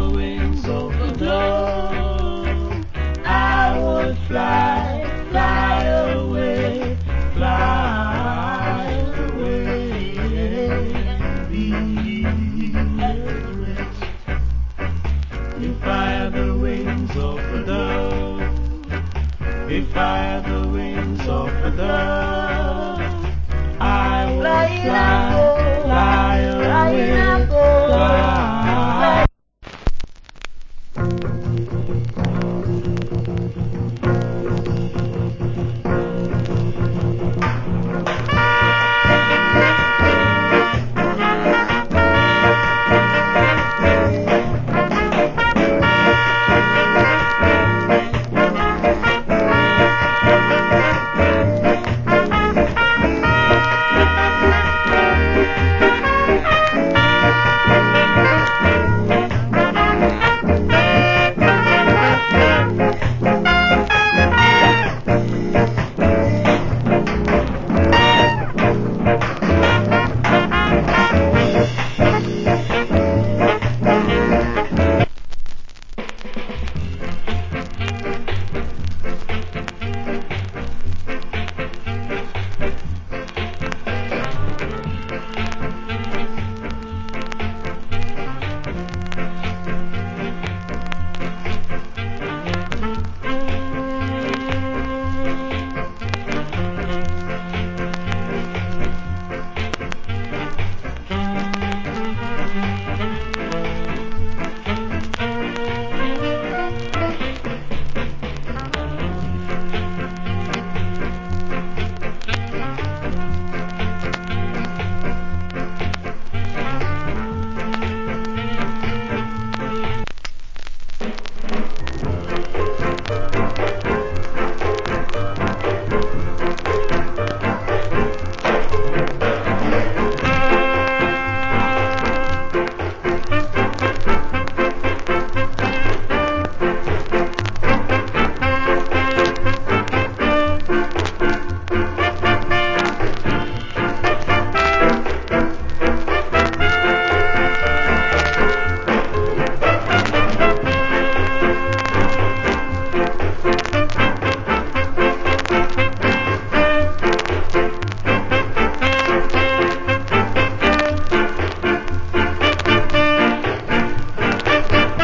the wings of a dove, I would fly, fly away, fly away, and be at rest. If I had the wings of a dove, if I had the wings of a dove, I would fly, fly away, fly.